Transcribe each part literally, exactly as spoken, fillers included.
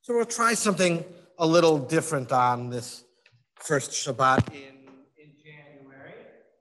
So we'll try something a little different on this first Shabbat in, in January.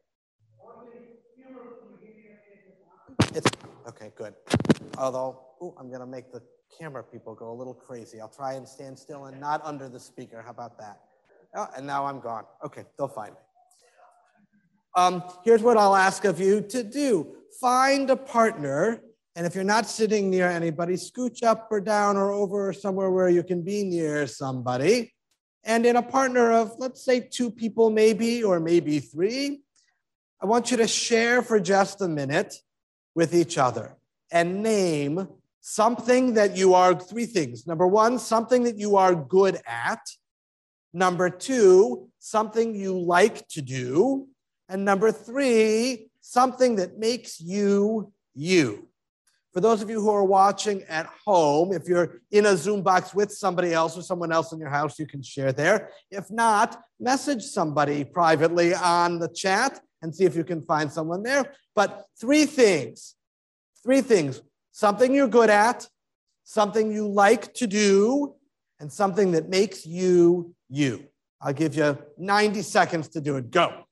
It's, okay, good. Although, ooh, I'm going to make the camera people go a little crazy. I'll try and stand still and not under the speaker. How about that? Oh, and now I'm gone. Okay, they'll find me. Um, here's what I'll ask of you to do. Find a partner. And if you're not sitting near anybody, scooch up or down or over or somewhere where you can be near somebody. And in a partner of, let's say, two people maybe, or maybe three, I want you to share for just a minute with each other and name something that you are, three things. Number one, something that you are good at. Number two, something you like to do. And number three, something that makes you you. For those of you who are watching at home, if you're in a Zoom box with somebody else or someone else in your house, you can share there. If not, message somebody privately on the chat and see if you can find someone there. But three things, three things, something you're good at, something you like to do, and something that makes you you. I'll give you ninety seconds to do it. Go.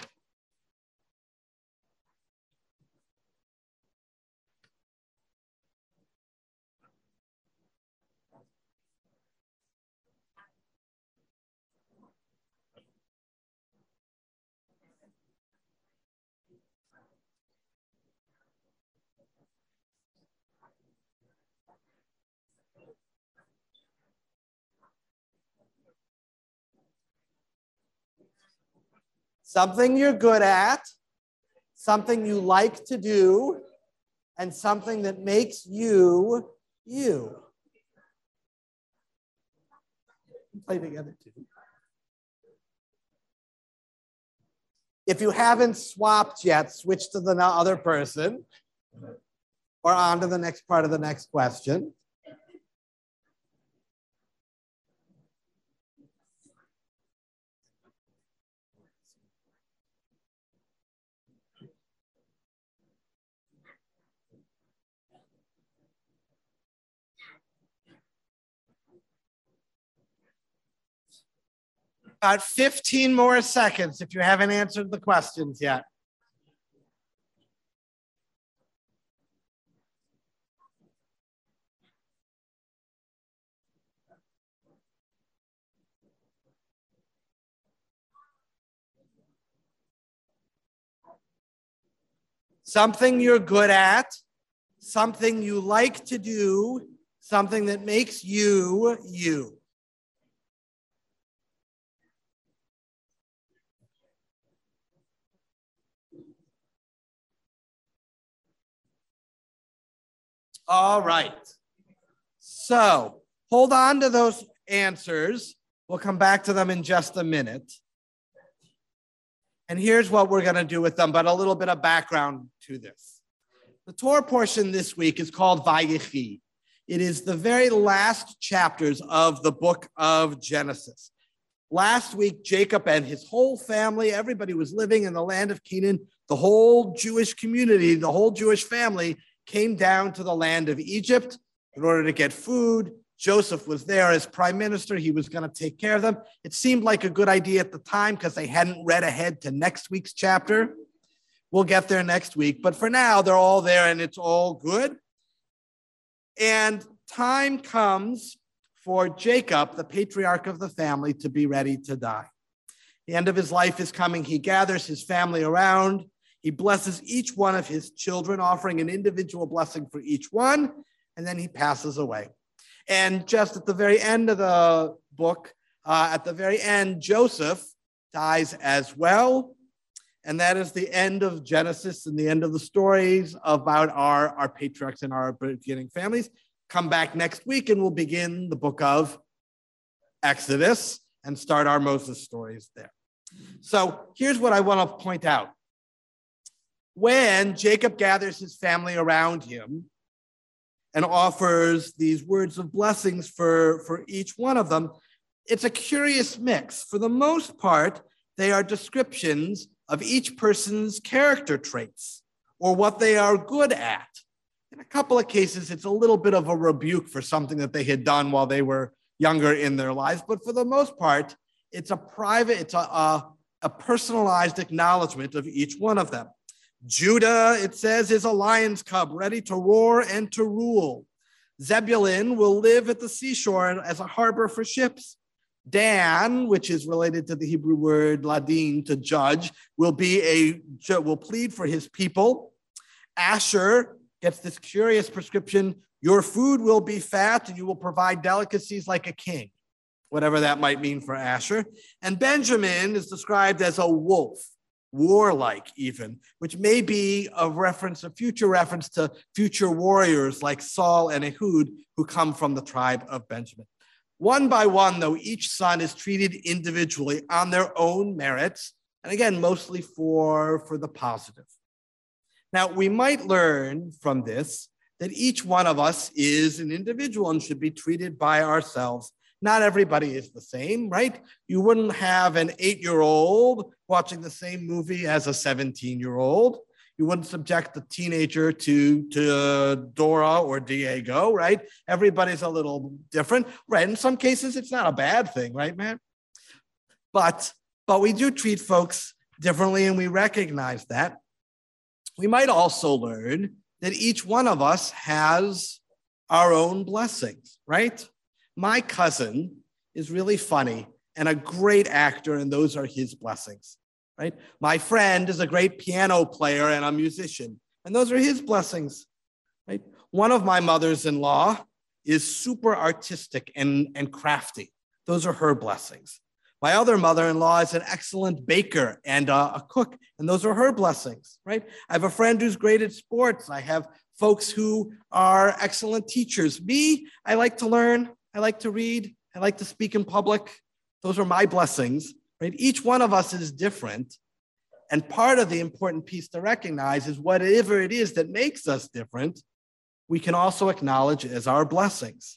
Something you're good at, something you like to do, and something that makes you you. Play together too. If you haven't swapped yet, switch to the other person or on to the next part of the next question. About fifteen more seconds if you haven't answered the questions yet. Something you're good at, something you like to do, something that makes you you. All right. So hold on to those answers. We'll come back to them in just a minute. And here's what we're going to do with them, but a little bit of background to this. The Torah portion this week is called Vayechi. It is the very last chapters of the book of Genesis. Last week, Jacob and his whole family, everybody was living in the land of Canaan. The whole Jewish community, the whole Jewish family came down to the land of Egypt in order to get food. Joseph was there as prime minister. He was going to take care of them. It seemed like a good idea at the time because they hadn't read ahead to next week's chapter. We'll get there next week. But for now, they're all there and it's all good. And time comes for Jacob, the patriarch of the family, to be ready to die. The end of his life is coming. He gathers his family around. He blesses each one of his children, offering an individual blessing for each one, and then he passes away. And just at the very end of the book, uh, at the very end, Joseph dies as well. And that is the end of Genesis and the end of the stories about our, our patriarchs and our beginning families. Come back next week and we'll begin the book of Exodus and start our Moses stories there. So here's what I want to point out. When Jacob gathers his family around him and offers these words of blessings for, for each one of them, it's a curious mix. For the most part, they are descriptions of each person's character traits or what they are good at. In a couple of cases, it's a little bit of a rebuke for something that they had done while they were younger in their lives, but for the most part, it's a private, it's a, a, a personalized acknowledgement of each one of them. Judah, it says, is a lion's cub, ready to roar and to rule. Zebulun will live at the seashore as a harbor for ships. Dan, which is related to the Hebrew word ladin, to judge, will be a will plead for his people. Asher gets this curious prescription: your food will be fat, and you will provide delicacies like a king, whatever that might mean for Asher. And Benjamin is described as a wolf, warlike even, which may be a reference, a future reference to future warriors like Saul and Ehud, who come from the tribe of Benjamin. One by one, though, each son is treated individually on their own merits, and again, mostly for, for the positive. Now, we might learn from this that each one of us is an individual and should be treated by ourselves. Not everybody is the same, right? You wouldn't have an eight-year-old watching the same movie as a seventeen-year-old. You wouldn't subject the teenager to, to Dora or Diego, right? Everybody's a little different, right? In some cases, it's not a bad thing, right, man? But, but we do treat folks differently, and we recognize that. We might also learn that each one of us has our own blessings, right? My cousin is really funny and a great actor, and those are his blessings, right? My friend is a great piano player and a musician, and those are his blessings, right? One of my mothers-in-law is super artistic and, and crafty. Those are her blessings. My other mother-in-law is an excellent baker and a, a cook, and those are her blessings, right? I have a friend who's great at sports. I have folks who are excellent teachers. Me, I like to learn. I like to read. I like to speak in public. Those are my blessings, right? Each one of us is different. And part of the important piece to recognize is whatever it is that makes us different, we can also acknowledge as our blessings.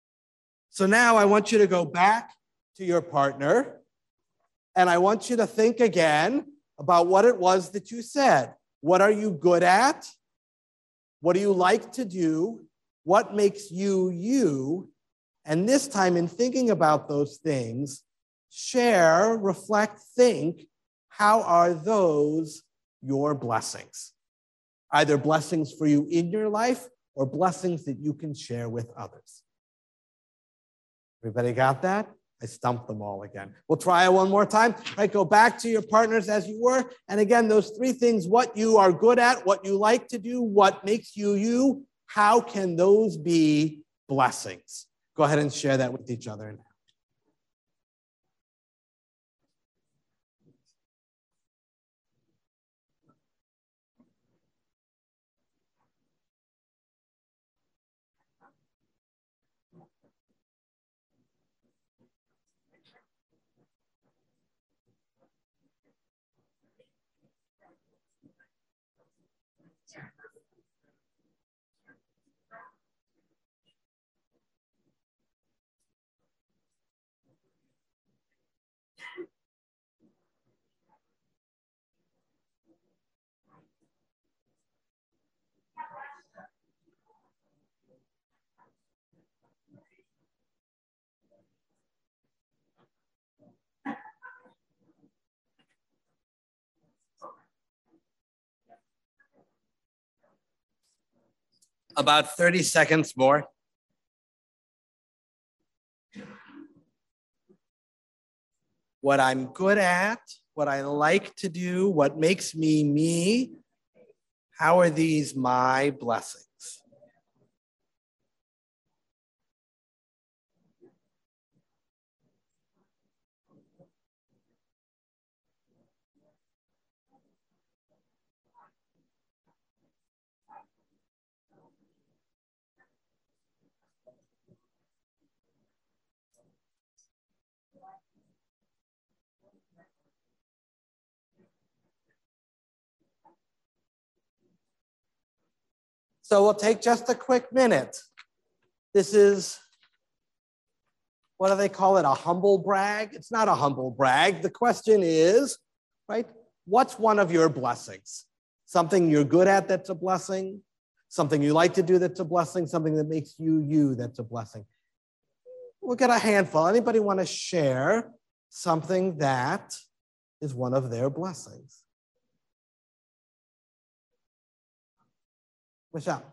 So now I want you to go back to your partner, and I want you to think again about what it was that you said. What are you good at? What do you like to do? What makes you you? And this time, in thinking about those things, share, reflect, think, how are those your blessings? Either blessings for you in your life or blessings that you can share with others. Everybody got that? I stumped them all again. We'll try it one more time. Right, go back to your partners as you were. And again, those three things: what you are good at, what you like to do, what makes you you. How can those be blessings? Go ahead and share that with each other now. About thirty seconds more. What I'm good at, what I like to do, what makes me me, how are these my blessings? So we'll take just a quick minute. This is, what do they call it, a humble brag? It's not a humble brag. The question is, right, what's one of your blessings? Something you're good at that's a blessing, something you like to do that's a blessing, something that makes you you that's a blessing. We'll get a handful. Anybody want to share something that is one of their blessings? Michelle.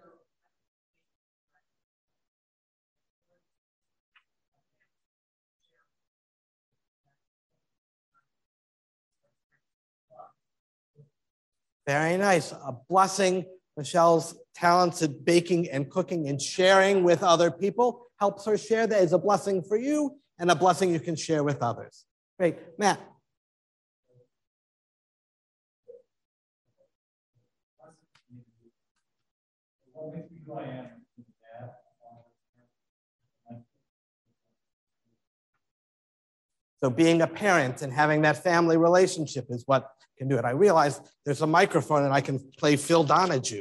Very nice. A blessing. Michelle's talents at baking and cooking and sharing with other people helps her share. That is a blessing for you and a blessing you can share with others. Great. Matt. So being a parent and having that family relationship is what can do it. I realize there's a microphone and I can play Phil Donahue.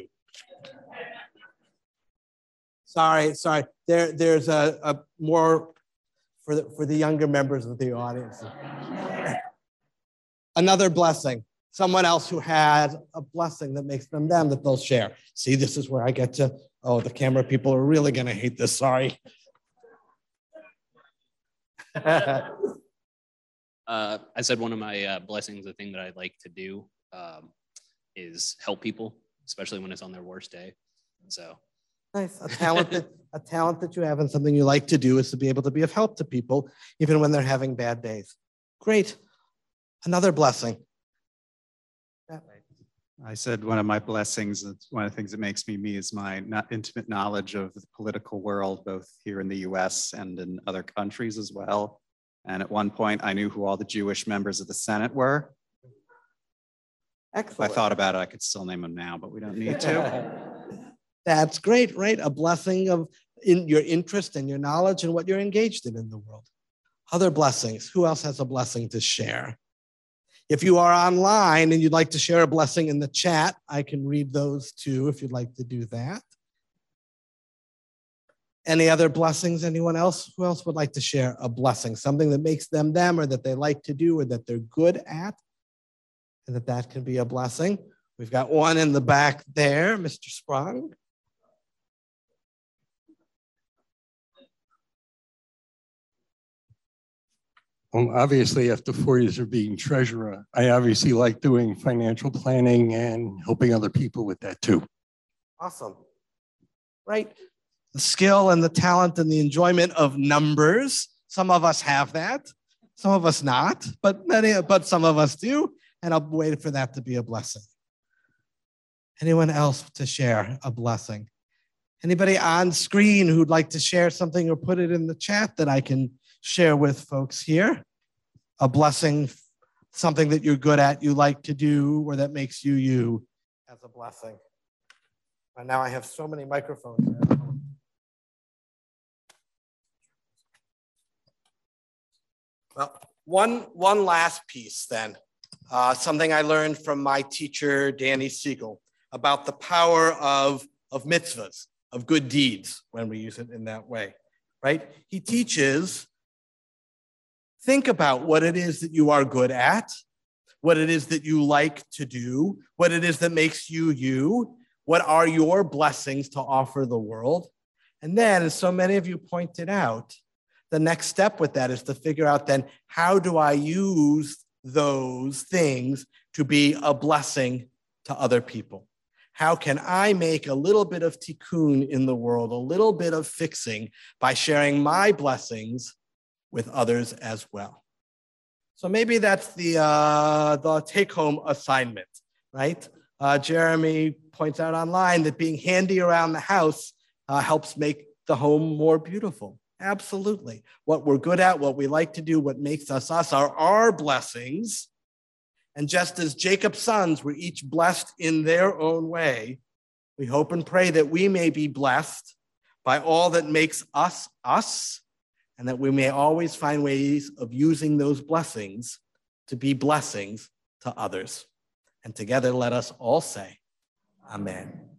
Sorry, sorry. There, there's a, a more for the, for the younger members of the audience. Another blessing. Someone else who had a blessing that makes them them that they'll share. See, this is where I get to, oh, the camera people are really going to hate this. Sorry. Uh, I said one of my uh, blessings, the thing that I like to do um, is help people, especially when it's on their worst day. So nice. A talent that a talent that you have and something you like to do is to be able to be of help to people, even when they're having bad days. Great. Another blessing. I said one of my blessings, one of the things that makes me me is my not intimate knowledge of the political world, both here in the U S and in other countries as well. And at one point, I knew who all the Jewish members of the Senate were. Excellent. If I thought about it, I could still name them now, but we don't need to. That's great, right? A blessing of in your interest and your knowledge and what you're engaged in in the world. Other blessings. Who else has a blessing to share? If you are online and you'd like to share a blessing in the chat, I can read those too if you'd like to do that. Any other blessings? Anyone else? Who else would like to share a blessing? Something that makes them them or that they like to do or that they're good at and that that can be a blessing. We've got one in the back there, Mister Sprung. Well, obviously, after four years of being treasurer, I obviously like doing financial planning and helping other people with that too. Awesome. Right? The skill and the talent and the enjoyment of numbers. Some of us have that, some of us not, but many, but some of us do. And I'll wait for that to be a blessing. Anyone else to share a blessing? Anybody on screen who'd like to share something or put it in the chat that I can share with folks here? A blessing, something that you're good at, you like to do, or that makes you you as a blessing. And now I have so many microphones. Well, one, one last piece then, uh, something I learned from my teacher, Danny Siegel, about the power of, of mitzvahs, of good deeds, when we use it in that way, right? He teaches, think about what it is that you are good at, what it is that you like to do, what it is that makes you you, what are your blessings to offer the world. And then, as so many of you pointed out, the next step with that is to figure out then, how do I use those things to be a blessing to other people? How can I make a little bit of tikkun in the world, a little bit of fixing by sharing my blessings with others as well? So maybe that's the, uh, the take-home assignment, right? Uh, Jeremy points out online that being handy around the house uh, helps make the home more beautiful. Absolutely. What we're good at, what we like to do, what makes us us are our blessings. And just as Jacob's sons were each blessed in their own way, we hope and pray that we may be blessed by all that makes us us, and that we may always find ways of using those blessings to be blessings to others. And together, let us all say, Amen.